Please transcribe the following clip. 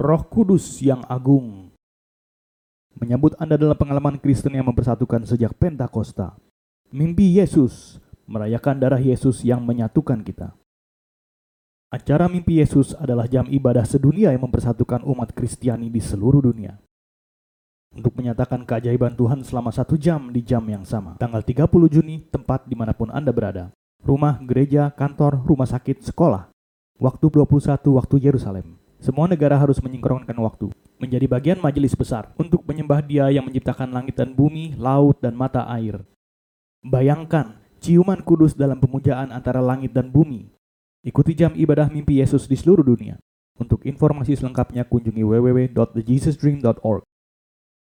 Roh Kudus yang agung. Menyambut Anda dalam pengalaman Kristen yang mempersatukan sejak Pentakosta. Mimpi Yesus, merayakan darah Yesus yang menyatukan kita. Acara Mimpi Yesus adalah jam ibadah sedunia yang mempersatukan umat Kristiani di seluruh dunia. Untuk menyatakan keajaiban Tuhan selama 1 jam di jam yang sama. Tanggal 30 Juni, tempat dimanapun Anda berada. Rumah, gereja, kantor, rumah sakit, sekolah. Waktu 21 waktu Yerusalem. Semua negara harus menyingkronkan waktu, menjadi bagian majelis besar untuk menyembah Dia yang menciptakan langit dan bumi, laut dan mata air. Bayangkan ciuman kudus dalam pemujaan antara langit dan bumi. Ikuti jam ibadah Mimpi Yesus di seluruh dunia. Untuk informasi selengkapnya kunjungi www.thejesusdream.org.